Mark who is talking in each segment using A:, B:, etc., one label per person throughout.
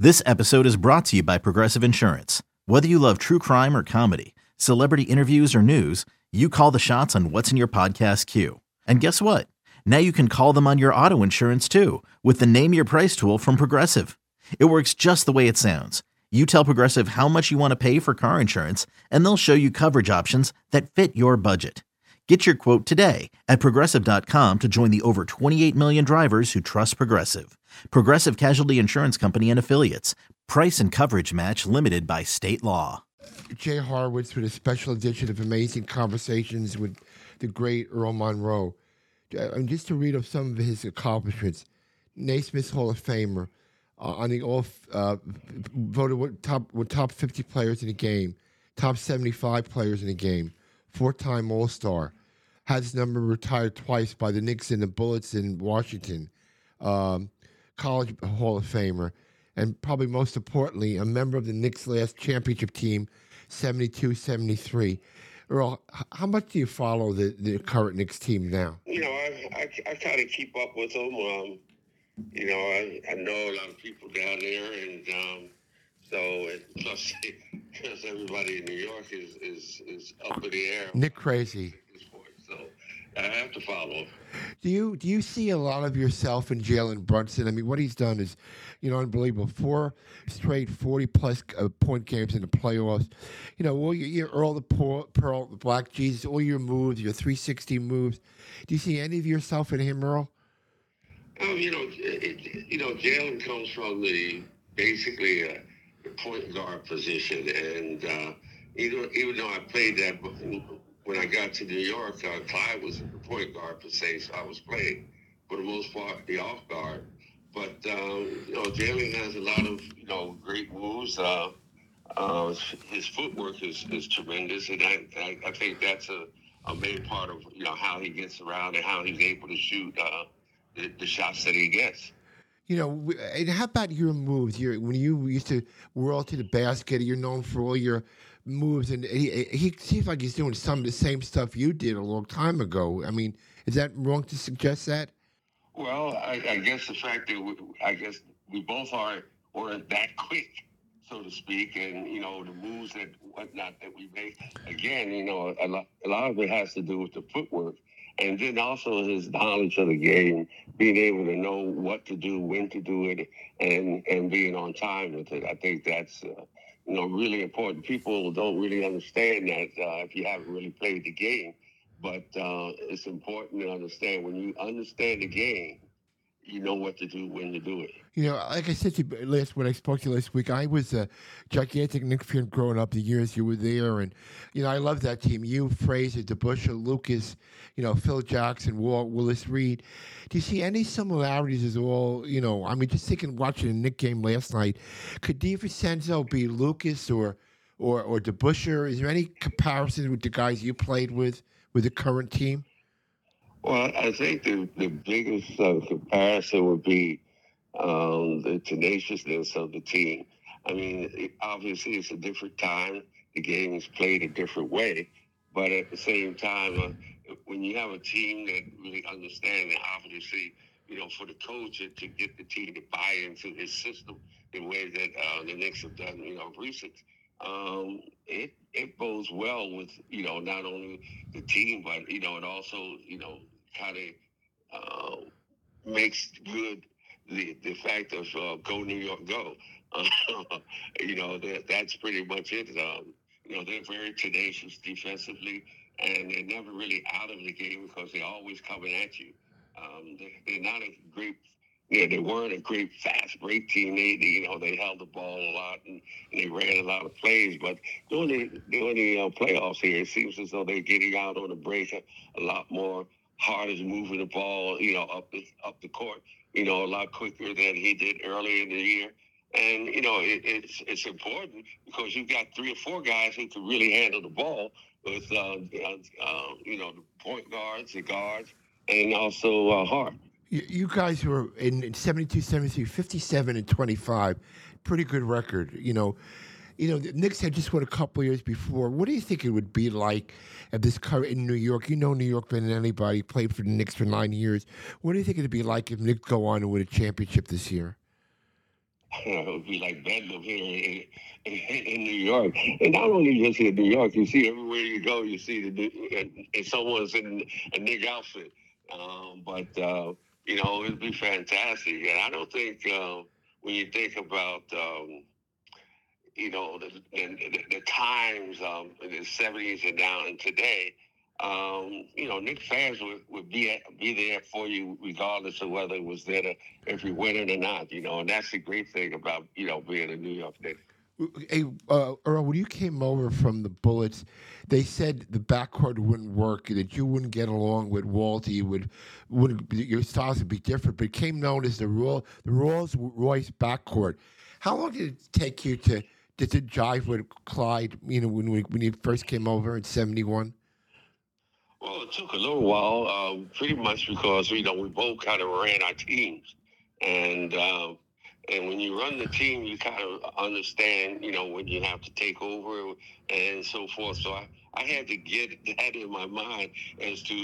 A: This episode is brought to you by Progressive Insurance. Whether you love true crime or comedy, celebrity interviews or news, you call the shots on what's in your podcast queue. And guess what? Now you can call them on your auto insurance too with the Name Your Price tool from Progressive. It works just the way it sounds. You tell Progressive how much you want to pay for car insurance, and they'll show you coverage options that fit your budget. Get your quote today at Progressive.com to join the over 28 million drivers who trust Progressive. Progressive Casualty Insurance Company and Affiliates. Price and coverage match limited by state law.
B: Jay Horwitz with a special edition of Amazing Conversations with the great Earl Monroe. Just to read of some of his accomplishments. Naismith Hall of Famer, on the voted with top 50 players in the game, top 75 players in the game, 4-time All-Star, had his number retired twice by the Knicks and the Bullets in Washington, College Hall of Famer, and probably most importantly, a member of the Knicks' last championship team, 72-73. Earl, how much do you follow the current Knicks team now?
C: You know, I kind of keep up with them. You know, I know a lot of people down there, and plus everybody in New York is up in the air.
B: Nick crazy.
C: So I have to follow him.
B: Do you see a lot of yourself in Jalen Brunson? I mean, what he's done is, unbelievable. 4 straight 40-plus point games in the playoffs. You know, all your Earl the Pearl, the Black Jesus, all your moves, your 360 moves. Do you see any of yourself in him, Earl?
C: Jalen comes from basically a point guard position, and even though I played that when I got to New York, Clyde was the point guard per se, so I was playing for the most part the off guard. But Jalen has a lot of great moves. His footwork is tremendous, and I think that's a main part of how he gets around and how he's able to shoot the shots that he gets.
B: And how about your moves? When you used to whirl to the basket, you're known for all your moves, and he seems like he's doing some of the same stuff you did a long time ago. I mean, is that wrong to suggest that?
C: Well, I guess the fact that we both weren't that quick, so to speak, and the moves and whatnot that we make. Again, a lot of it has to do with the footwork. And then also his knowledge of the game, being able to know what to do, when to do it, and being on time with it. I think that's really important. People don't really understand that if you haven't really played the game. But it's important to understand when you understand the game, you know what to do, when to do it.
B: Like I said to you when I spoke to you last week, I was a gigantic Knicks fan growing up the years you were there. And, I love that team. You, Frazier, DeBusschere, Lucas, Phil Jackson, Walt, Willis Reed. Do you see any similarities as all, just thinking, watching a Knicks game last night, could DiVincenzo be Lucas or DeBusschere? Is there any comparison with the guys you played with the current team?
C: Well, I think the biggest comparison would be the tenaciousness of the team. I mean, obviously it's a different time. The game is played a different way. But at the same time, when you have a team that really understands, obviously, for the coach to get the team to buy into his system in ways that the Knicks have done, recent, it bodes well with, not only the team, but, it also, kind of makes good the fact of go New York, go. That's pretty much it. They're very tenacious defensively, and they're never really out of the game because they're always coming at you. They're not a great. They weren't a great fast break team. They held the ball a lot and they ran a lot of plays. But during the playoffs here, it seems as though they're getting out on the break a lot more. Hard as moving the ball, up the court, a lot quicker than he did earlier in the year. And, it's important because you've got 3 or 4 guys who can really handle the ball with, the point guards, the guards, and also Hart.
B: You guys were in 72, 73, 57, and 25. Pretty good record, the Knicks had just won a couple of years before. What do you think it would be like if this in New York? New York better than anybody. Played for the Knicks for 9 years. What do you think it would be like if Knicks go on and win a championship this year?
C: it would be like Bedlam here in New York. And not only just in New York, you see everywhere you go, you see and someone's in a Nick outfit. It'd be fantastic. And I don't think when you think about the times in the 70s and now and today, Nick fans would be there for you regardless of whether it was there if you win it or not, and that's the great thing about, being a New York Knicks.
B: Hey, Earl, when you came over from the Bullets, they said the backcourt wouldn't work, that you wouldn't get along with Walter. Your styles would be different. But it came known as the Rolls Royce backcourt. How long did it take you to jive with Clyde? When you first came over in '71.
C: Well, it took a little while, pretty much because we both kind of ran our teams, and when you run the team, you kind of understand, when you have to take over and so forth. So I had to get that in my mind as to,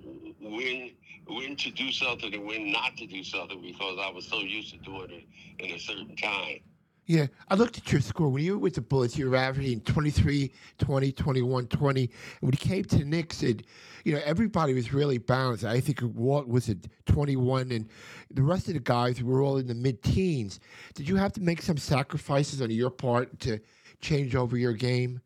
C: when to do something and when not to do something, because I was so used to doing it in a certain time.
B: Yeah, I looked at your score. When you were with the Bullets, you were averaging 23, 20, 21, 20. And when you came to the Knicks, everybody was really balanced. I think Walt was at 21, and the rest of the guys were all in the mid-teens. Did you have to make some sacrifices on your part to change over your game?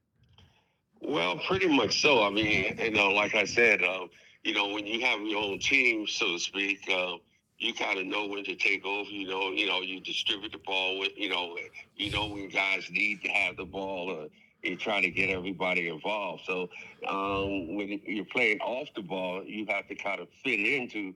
C: Well, pretty much so. I mean, like I said, when you have your own team, so to speak, you kind of know when to take over. You distribute the ball with, when guys need to have the ball. You try to get everybody involved. So when you're playing off the ball, you have to kind of fit into,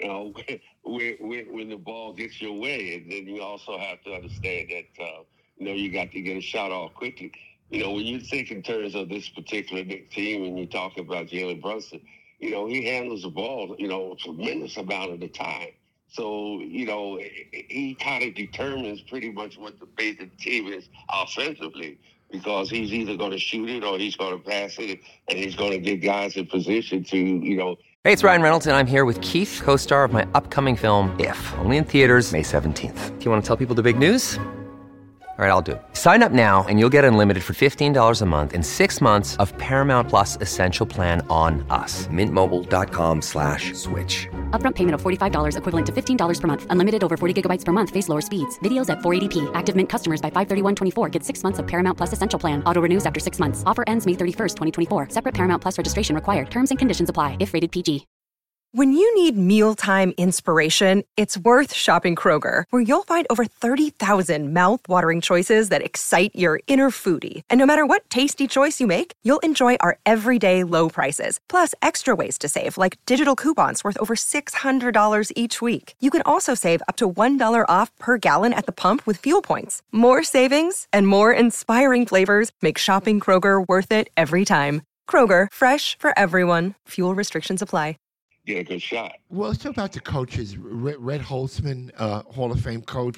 C: when the ball gets your way, and then you also have to understand that you got to get a shot off quickly. When you think in terms of this particular team, and you talk about Jalen Brunson, he handles the ball, a tremendous amount of the time. So, he kind of determines pretty much what the fate of the team is offensively, because he's either going to shoot it or he's going to pass it, and he's going to get guys in position to.
D: Hey, it's Ryan Reynolds, and I'm here with Keith, co-star of my upcoming film, If, only in theaters May 17th. Do you want to tell people the big news? All right, I'll do it. Sign up now and you'll get unlimited for $15 a month and 6 months of Paramount Plus Essential Plan on us. MintMobile.com/switch.
E: Upfront payment of $45 equivalent to $15 per month. Unlimited over 40 gigabytes per month. Face lower speeds. Videos at 480p. Active Mint customers by 531.24 get 6 months of Paramount Plus Essential Plan. Auto renews after 6 months. Offer ends May 31st, 2024. Separate Paramount Plus registration required. Terms and conditions apply if rated PG.
F: When you need mealtime inspiration, it's worth shopping Kroger, where you'll find over 30,000 mouth-watering choices that excite your inner foodie. And no matter what tasty choice you make, you'll enjoy our everyday low prices, plus extra ways to save, like digital coupons worth over $600 each week. You can also save up to $1 off per gallon at the pump with fuel points. More savings and more inspiring flavors make shopping Kroger worth it every time. Kroger, fresh for everyone. Fuel restrictions apply.
C: Get a good shot.
B: Well, let's talk about the coaches. Red Holzman, Hall of Fame coach.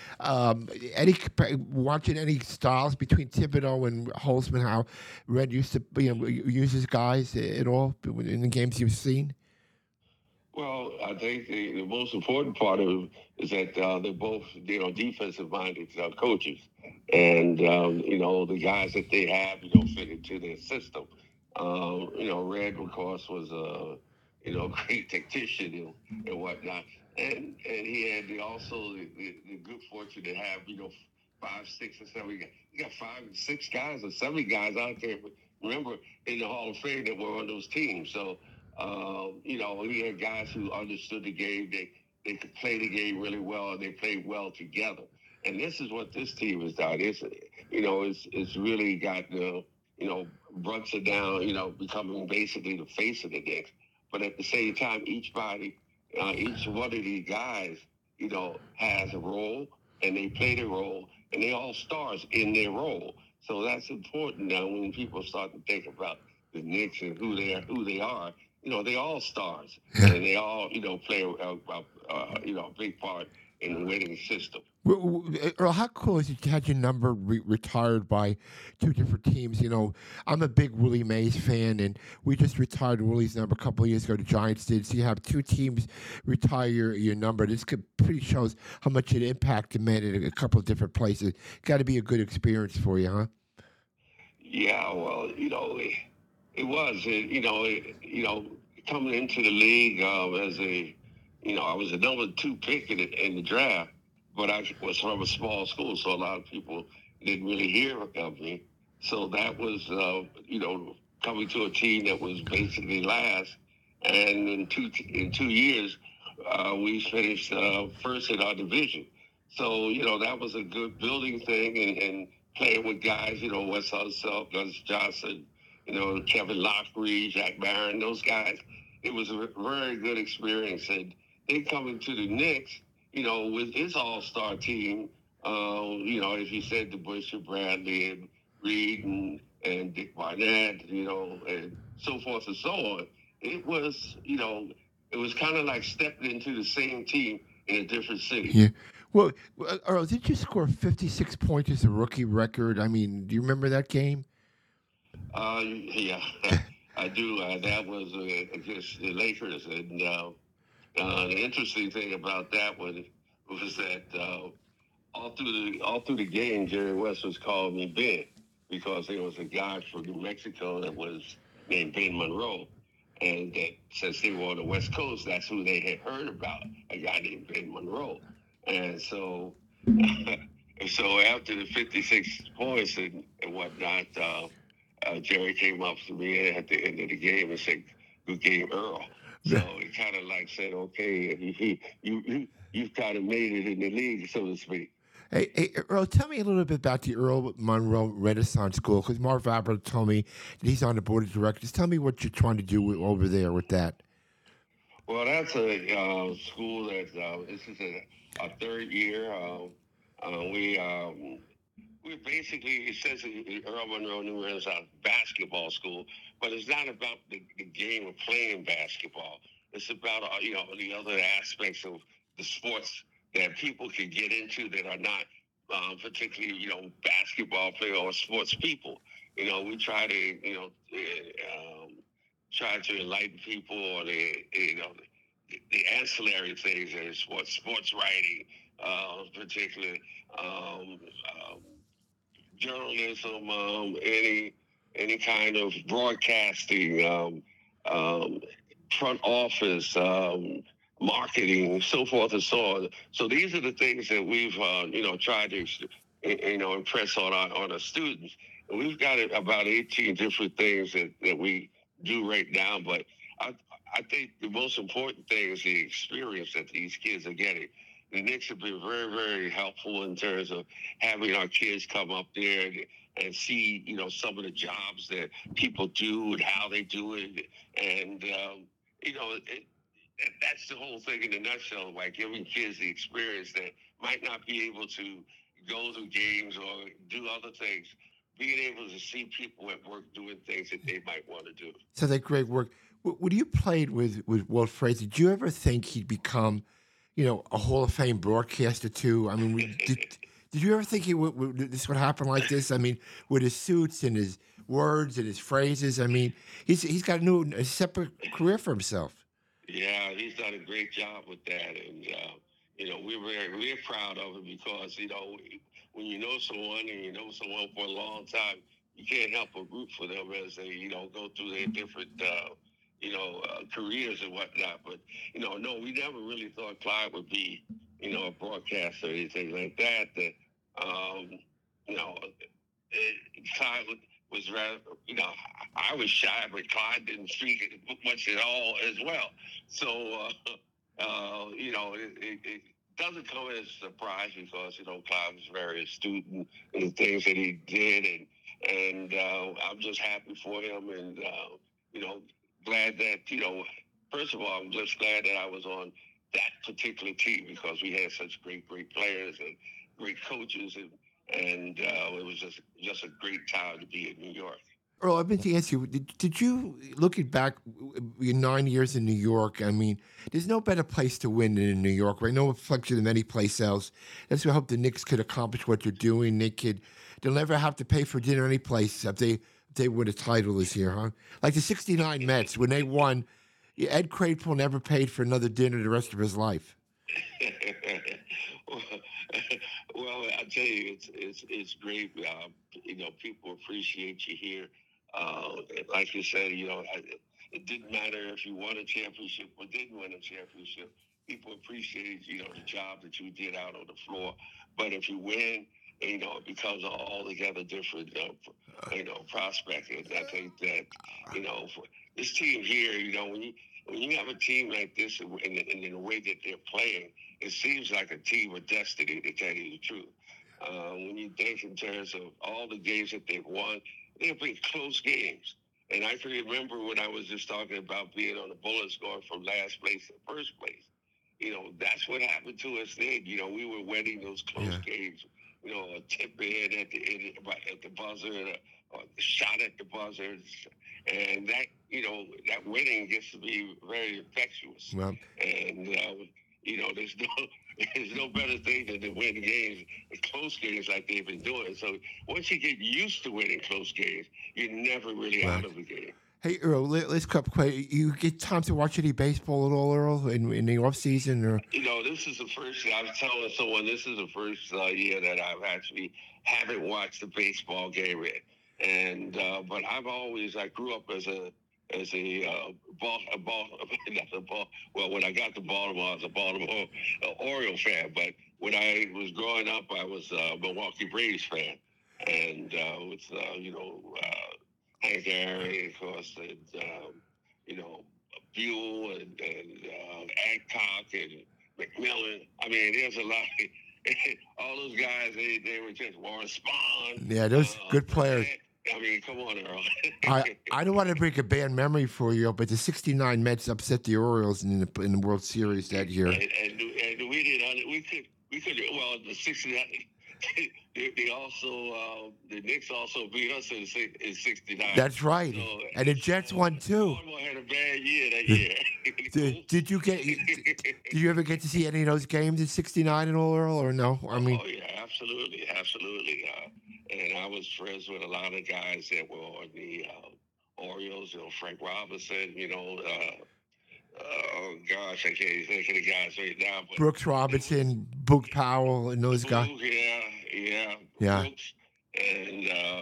B: Watching any styles between Thibodeau and Holzman, how Red used to use his guys at all in the games you've seen?
C: Well, I think the most important part of it is that they're both, defensive-minded coaches. And, the guys that they have, fit into their system. Red, of course, was great tactician and whatnot. And he had the good fortune to have, 5, 6, or 7 guys. You got 5 and 6 guys or 7 guys out there, remember, in the Hall of Fame that were on those teams. So, he had guys who understood the game. They could play the game really well, and they played well together. And this is what this team has done. It's really got Brunson down, becoming basically the face of the Knicks. But at the same time, each one of these guys, has a role, and they play their role, and they all stars in their role. So that's important now when people start to think about the Knicks and who they are. They all stars, and they all, play a big part in the winning system.
B: Earl, how cool is it you had your number retired by two different teams? You know, I'm a big Willie Mays fan, and we just retired Willie's number a couple of years ago. The Giants did. So you have two teams retire your number. This pretty shows how much it impacted men in a couple of different places. Got to be a good experience for you, huh?
C: Yeah, well, it was, coming into the league as I was a number 2 pick in the draft, but I was from a small school, so a lot of people didn't really hear of me. So that was, coming to a team that was basically last, and in 2 years, we finished first in our division. So that was a good building thing, and playing with guys, Wes Unseld, Gus Johnson, Kevin Lockery, Jack Barron, those guys. It was a very good experience. And then coming to the Knicks, with his all-star team, as you said, DeBusschere, Bradley, and Reed, and Dick Barnett, and so forth and so on. It was kind of like stepping into the same team in a different city.
B: Yeah. Well, Earl, did you score 56 points as a rookie record? I mean, do you remember that game?
C: Yeah, I do. That was against the Lakers, and the interesting thing about that one was that all through the game, Jerry West was calling me Ben because there was a guy from New Mexico that was named Ben Monroe, and that since they were on the West Coast, that's who they had heard about, a guy named Ben Monroe, and so. And so after the 56 points and whatnot, Jerry came up to me at the end of the game and said, "Good game, Earl." So it kind of like said, "Okay, you've kind of made it in the league, so to speak."
B: Hey, Earl, tell me a little bit about the Earl Monroe Renaissance School, because Marv Albert told me that he's on the board of directors. Tell me what you're trying to do over there with that.
C: Well, that's a school that this is a third year. We basically, it says Earl Monroe New Renaissance Basketball School, but it's not about the game of playing basketball. It's about, the other aspects of the sports that people can get into that are not particularly, basketball players or sports people. We try to, try to enlighten people on the ancillary things in sports writing, particularly journalism, any kind of broadcasting, front office, marketing, so forth and so on. So these are the things that we've tried to impress on our students. And we've got about 18 different things that we do right now, but I think the most important thing is the experience that these kids are getting. The Knicks have been very, very helpful in terms of having our kids come up there and see, some of the jobs that people do and how they do it. And, that's the whole thing in a nutshell, like giving kids the experience that might not be able to go to games or do other things, being able to see people at work doing things that they might want to do.
B: So that great work. When you played with Walt Frazier, did you ever think he'd become, a Hall of Fame broadcaster too? I mean, did you ever think this would happen like this? I mean, with his suits and his words and his phrases. I mean, he's got a separate career for himself.
C: Yeah, he's done a great job with that, and we're proud of him because when you know someone and you know someone for a long time, you can't help but root for them as they go through their different careers and whatnot. But no, we never really thought Clyde would be a broadcaster or anything like that. Clyde was rather, I was shy, but Clyde didn't speak much at all as well. So, it doesn't come as a surprise because, Clyde was very astute in the things that he did. And I'm just happy for him and, glad that, first of all, I'm just glad that I was on that particular team because we had such great players and great coaches and it was just a great time to be in New York.
B: Earl, I've been to ask you, did you, looking back, your 9 years in New York, I mean, there's no better place to win than in New York, right? No reflection of any place else. That's why I hope the Knicks could accomplish what they're doing. They'll never have to pay for dinner any place if they win a title this year, huh? Like the 69 Mets, when they won, Ed Cranepool never paid for another dinner the rest of his life.
C: Well, I tell you, it's great. People appreciate you here. Like you said, it didn't matter if you won a championship or didn't win a championship. People appreciate, the job that you did out on the floor. But if you win, it becomes an altogether different, prospect. And I think that, for this team here, when you have a team like this and in the way that they're playing, it seems like a team of destiny, to tell you the truth. When you think in terms of all the games that they've won, they've been close games. And I can remember when I was just talking about being on the Bullets going from last place to first place. That's what happened to us then. We were winning those close games. A tip in at the buzzer, or a shot at the buzzer. And that, that winning gets to be very infectious. Well, and, there's no better thing than to win games, close games like they've been doing. So once you get used to winning close games, you're never really out of the game.
B: Hey, Earl, let's cut quick. You get time to watch any baseball at all, Earl, in the off season? Or?
C: This is the first. I was telling someone this is the first year that I've actually haven't watched a baseball game yet. And but I've always, I grew up as a well, when I got to Baltimore, I was a Baltimore Oriole fan. But when I was growing up, I was a Milwaukee Braves fan, and with Hank Aaron, of course, and Buell and Adcock and McMillan. I mean, there's a lot. All those guys, they were just Warren Spahn.
B: Yeah, those good players.
C: I mean, come on, Earl.
B: I don't want to bring a bad memory for you, but the '69 Mets upset the Orioles in the World Series that year.
C: And we did. We could. Well, the '69. They also the Knicks also beat us in '69.
B: That's right, so, and the Jets won too.
C: Baltimore had a bad year that year.
B: Did you ever get to see any of those games in '69 at all, Earl, or no? I mean,
C: oh yeah, absolutely. And I was friends with a lot of guys that were on the Orioles. Frank Robinson. Oh gosh, I can't think of the guys right now. But
B: Brooks Robinson, Boog Powell, and those guys.
C: Yeah. Brooks. And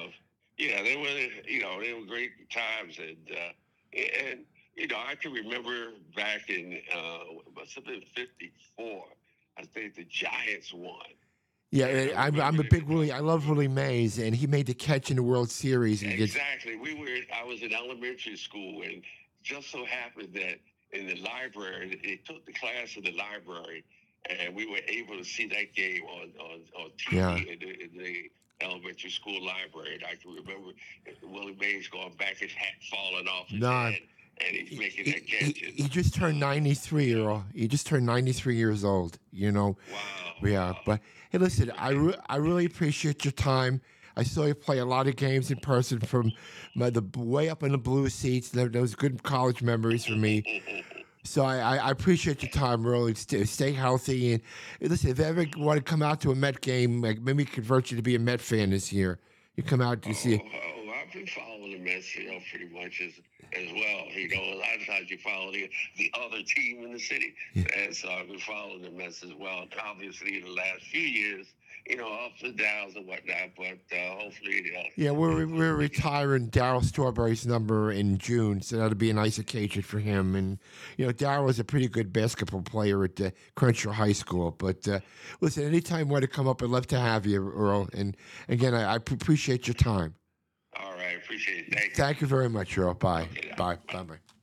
C: they were great times. And I can remember back in must have been '54. I think the Giants won.
B: Yeah, I'm a big Willie. I love Willie Mays, and he made the catch in the World Series.
C: Exactly. I was in elementary school, and just so happened that in the library, they took the class in the library, and we were able to see that game on TV in the elementary school library. And I can remember Willie Mays going back, his hat falling off his head, and he's making that catch.
B: He just turned 93, Earl. He just turned 93 years old, Wow. Yeah, but hey, listen, I really appreciate your time. I saw you play a lot of games in person from the way up in the blue seats. Those good college memories for me. So I appreciate your time, Earl. Stay healthy. And listen, if you ever want to come out to a Met game, like maybe convert you to be a Met fan this year. You come out to see.
C: I've been following the Mets, pretty much as well. A lot of times you follow the other team in the city. Yeah. And so I've been following the Mets as well. And obviously, in the last few years, ups and downs and whatnot, but hopefully.
B: Yeah, we're retiring Darryl Strawberry's number in June, so that'll be a nice occasion for him. And, Darryl was a pretty good basketball player at Crenshaw High School. But listen, anytime you want to come up, I'd love to have you, Earl. And again, I appreciate your time.
C: All right, appreciate it.
B: Thank you very much, Earl. Bye. Okay, bye. Bye.